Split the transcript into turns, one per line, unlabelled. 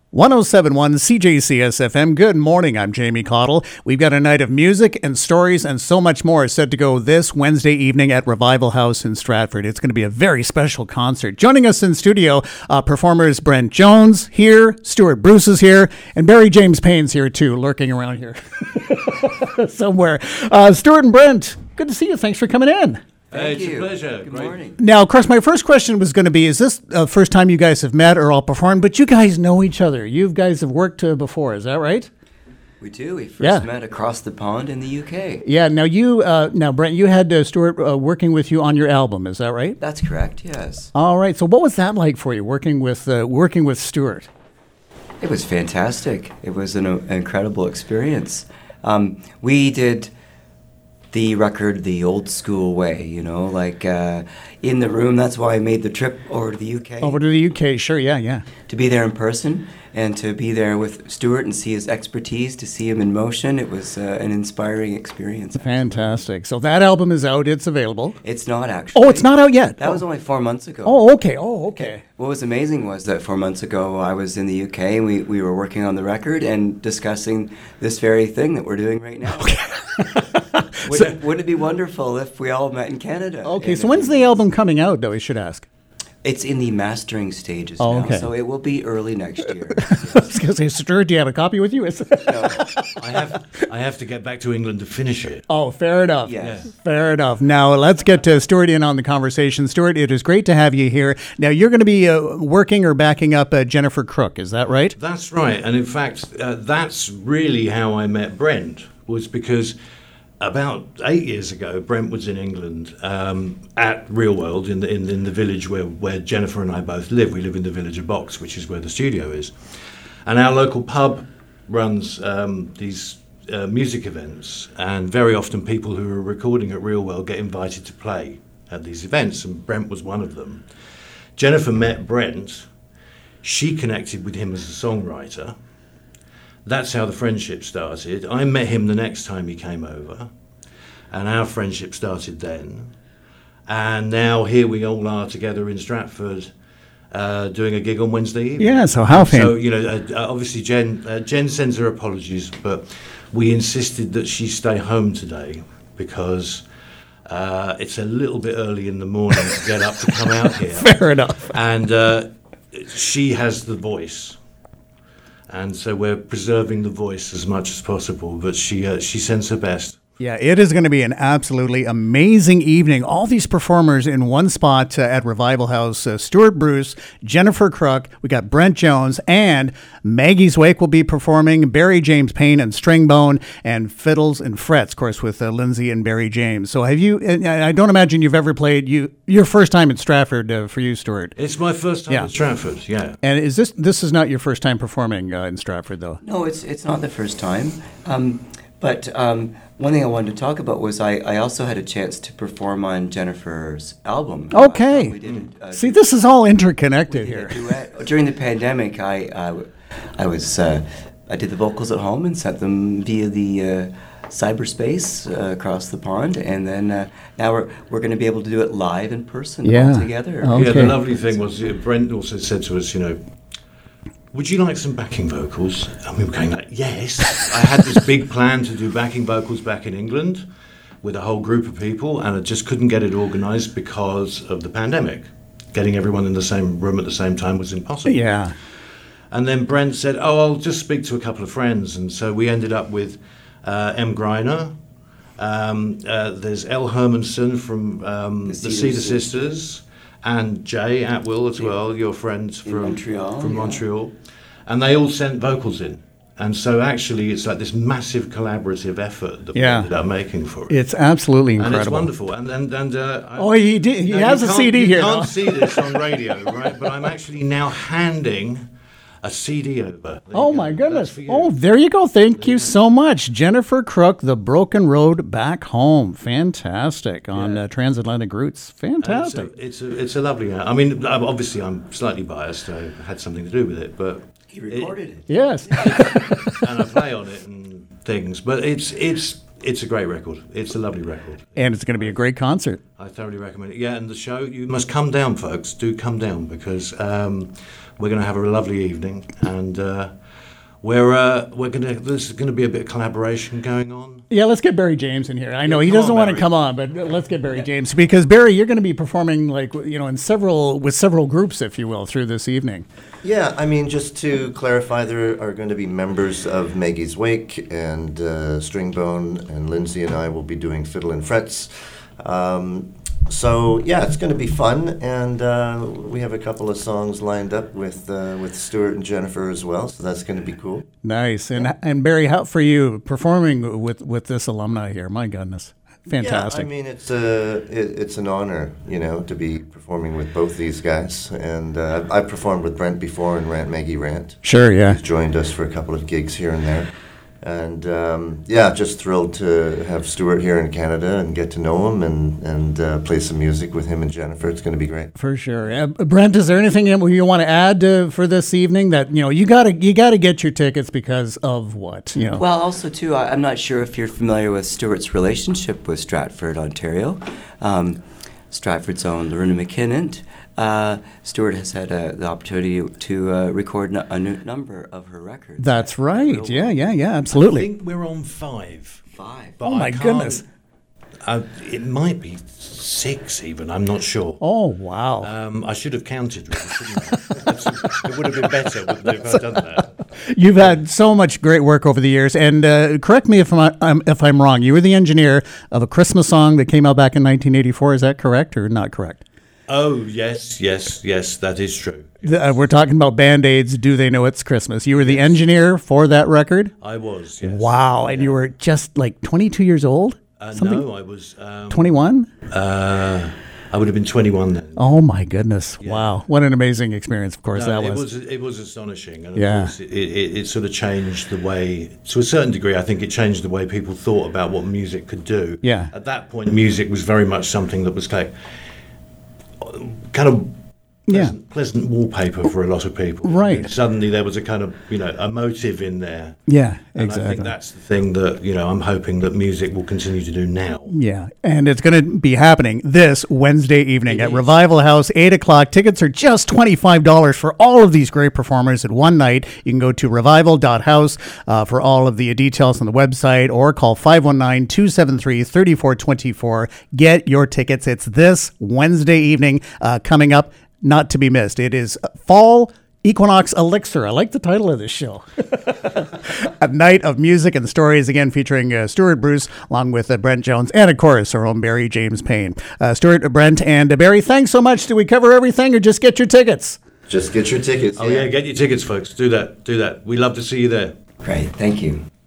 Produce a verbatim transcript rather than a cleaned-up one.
one oh seven point one C J C S F M. Good morning. I'm Jamie Cottle. We've got a night of music and stories and so much more set to go this Wednesday evening at Revival House in Stratford. It's going to be a very special concert. Joining us in studio, uh, performers Brent Jones here, Stuart Bruce is here, and Barry James Payne's here too, lurking around here somewhere. Uh, Stuart and Brent, good to see you. Thanks for coming in.
Thank
Hey, it's
you.
a pleasure.
Good
Great.
morning.
Now, of course, my first question was going to be, is this the first time you guys have met or all performed? But you guys know each other. You guys have worked uh, before. Is that right?
We do. We first
Yeah.
met across the pond in the U K.
Yeah. Now, you, uh, now, Brent, you had uh, Stuart uh, working with you on your album. Is that right?
That's correct, yes.
All right. So what was that like for you, working with uh, working with Stuart?
It was fantastic. It was an, uh, incredible experience. Um, we did the record the old school way, you know, like uh, in the room. That's why I made the trip over to the U K.
Over to the U K, sure, yeah, yeah.
To be there in person and to be there with Stuart and see his expertise, to see him in motion. It was uh, an inspiring experience.
Fantastic. So that album is out. It's available.
It's not actually.
Oh, it's not out yet.
That
oh.
was only four months ago.
Oh, okay. Oh, okay.
What was amazing was that four months ago I was in the U K and we, we were working on the record and discussing this very thing that we're doing right now. Okay. wouldn't, wouldn't it be wonderful if we all met in Canada?
Okay,
And
so
if
when's
we-
the album coming out, though, I should ask?
It's in the mastering stages
Oh,
now,
okay.
so it will be early next year.
I was going to say, Stuart, do you have a copy with you? Is-
I have I have to get back to England to finish it.
oh, fair enough.
Yes.
Fair enough. Now, let's get to Stuart in on the conversation. Stuart, it is great to have you here. Now, you're going to be uh, working or backing up uh, Jennifer Crook, is that right?
That's right. And in fact, uh, that's really how I met Brent, was because about eight years ago, Brent was in England um, at Real World in the, in, in the village where, where Jennifer and I both live. We live in the village of Box, which is where the studio is. And our local pub runs um, these uh, music events, and very often people who are recording at Real World get invited to play at these events, and Brent was one of them. Jennifer met Brent. She connected with him as a songwriter. That's how the friendship started. I met him the next time he came over, and our friendship started then. And now here we all are together in Stratford, uh, doing a gig on Wednesday evening.
Yeah, so how fan-
So, you know, uh, obviously Jen, uh, Jen sends her apologies, but we insisted that she stay home today because uh, it's a little bit early in the morning to get up to come out here.
Fair enough.
And uh, she has the voice. And so we're preserving the voice as much as possible, but she uh, she sends her best.
Yeah, it is going to be an absolutely amazing evening. All these performers in one spot uh, at Revival House. Uh, Stuart Bruce, Jennifer Crook, we got Brent Jones, and Maggie's Wake will be performing, Barry James Payne and Stringbone, and Fiddles and Frets, of course, with uh, Lindsay and Barry James. So have you, I don't imagine you've ever played, you your first time at Stratford uh, for you, Stuart.
It's my first time
Yeah.
at Stratford, yeah.
And is this, this is not your first time performing uh, in Stratford, though?
No, it's it's not the first time. Um, but um, one thing I wanted to talk about was I, I also had a chance to perform on Jennifer's album.
Okay.
Uh, we did a, a
See, this is all interconnected
we did
here.
a duet. During the pandemic, I uh, I was uh, I did the vocals at home and sent them via the uh, cyberspace uh, across the pond, and then uh, now we're we're going to be able to do it live in person
Yeah.
all together.
Oh.
Yeah,
Okay.
the lovely thing was uh, Brent also said to us, you know, would you like some backing vocals? And we were going like, yes. I had this big plan to do backing vocals back in England with a whole group of people, and I just couldn't get it organised because of the pandemic. Getting everyone in the same room at the same time was impossible.
Yeah.
And then Brent said, oh, I'll just speak to a couple of friends. And so we ended up with uh, M. Greiner. Um, uh, there's Elle Hermanson from um, the,
The
Cedar,
Cedar
Sisters, and Jay Atwill as well, your friends
In
from
Montreal,
From
yeah.
Montreal. And they all sent vocals in. And so actually it's like this massive collaborative effort that
Yeah.
we ended up making for it.
It's absolutely
And
incredible.
it's wonderful. And and, and uh, I-
Oh, he did. He
now,
has
you
a
can't-
C D
you
here.
can't
no?
see this on radio, right? But I'm actually now handing a C D over. There
Oh
you
my
go.
goodness.
That's for you.
Oh, there you go. Thank you so much. Jennifer Crook, The Broken Road Back Home. Fantastic. On
Yeah.
uh, Transatlantic Roots.
And
Fantastic.
It's a, it's a it's a lovely. I mean, obviously I'm slightly biased. I had something to do with it, but
He recorded it.
Yes.
and I play on it and things. But it's it's it's a great record. It's a lovely record.
And it's going to be a great concert.
I thoroughly recommend it. Yeah, and the show, you must come down, folks. Do come down because um, We're going to have a lovely evening, and uh, we're uh, we're going to. There's going to be a bit of collaboration going on.
Yeah, let's get Barry James in here. I know
Yeah,
he
come
doesn't
on,
want to
Barry.
come on, but let's get Barry James, because Barry, you're going to be performing like you know in several with several groups, if you will, through this evening.
Yeah, I mean, just to clarify, there are going to be members of Maggie's Wake, and uh, Stringbone, and Lindsay and I will be doing Fiddle and Frets. Um, so yeah, it's going to be fun, and uh, we have a couple of songs lined up with uh, with Stuart and Jennifer as well. So that's going to be cool.
Nice. And and Barry, how for you performing with with this alumni here? My goodness, fantastic.
Yeah, I mean, it's a it, it's an honor, you know, to be performing with both these guys. And uh, I've, I've performed with Brent before in Rant Maggie Rant.
Sure, yeah.
He's joined us for a couple of gigs here and there. And um, yeah, just thrilled to have Stuart here in Canada and get to know him and and uh, play some music with him and Jennifer. It's going to be great.
For sure. Uh, Brent, is there anything you want to add uh, for this evening that you know you got to you got to get your tickets because of what you know?
Well, also too, I, I'm not sure if you're familiar with Stuart's relationship with Stratford, Ontario. Um, Stratford's own Lorena McKinnon. Uh, Stuart has had uh, the opportunity to uh, record n- a new number of her records.
That's right.
Real
Yeah,
World.
yeah, yeah.
I
Absolutely.
think we're on five.
Five.
But
Oh, my
I can't-
goodness.
Uh, it might be six even. I'm not sure.
Oh wow.
Um, I should have counted, really, shouldn't I? That's- it would have been better, wouldn't it, if I'd done that?
You've had so much great work over the years, and uh, correct me if I'm, I'm if I'm wrong. You were the engineer of a Christmas song that came out back in nineteen eighty-four. Is that correct or not correct?
Oh, yes, yes, yes, that is true.
The, uh, we're talking about Band-Aids. Do They Know It's Christmas? You were the engineer for that record.
I was, yes.
Wow, and you were just like twenty-two years old.
Uh,
Something?
no, I was. Um,
twenty-one.
uh, I would have been twenty-one then.
Oh my goodness! Wow, what an amazing experience! Of course,
No,
that
it
was.
was it was astonishing, and of
Yeah.
course it, it, it sort of changed the way, to a certain degree. I think it changed the way people thought about what music could do.
Yeah.
At that point, music was very much something that was like kind of pleasant,
Yeah.
pleasant wallpaper for a lot of people.
Right.
And suddenly there was a kind of you know a motive in there.
Yeah,
And
exactly.
I think that's the thing that you know I'm hoping that music will continue to do now.
Yeah, and it's going to be happening this Wednesday evening
It
at
is.
Revival House, eight o'clock. Tickets are just twenty-five dollars for all of these great performers at one night. You can go to revival dot house uh, for all of the details on the website, or call five one nine, two seven three, three four two four. Get your tickets. It's this Wednesday evening uh, coming up, not to be missed. It is Fall Equinox Elixir. I like the title of this show. A night of music and stories, again featuring uh, Stuart Bruce along with uh, Brent Jones and, of course, our own Barry James Payne. Uh, Stuart, Brent, and uh, Barry, thanks so much. Did we cover everything, or just get your tickets?
Just get your tickets.
Oh yeah, get your tickets, folks. Do that. Do that. We love to see you there.
Great. Thank you.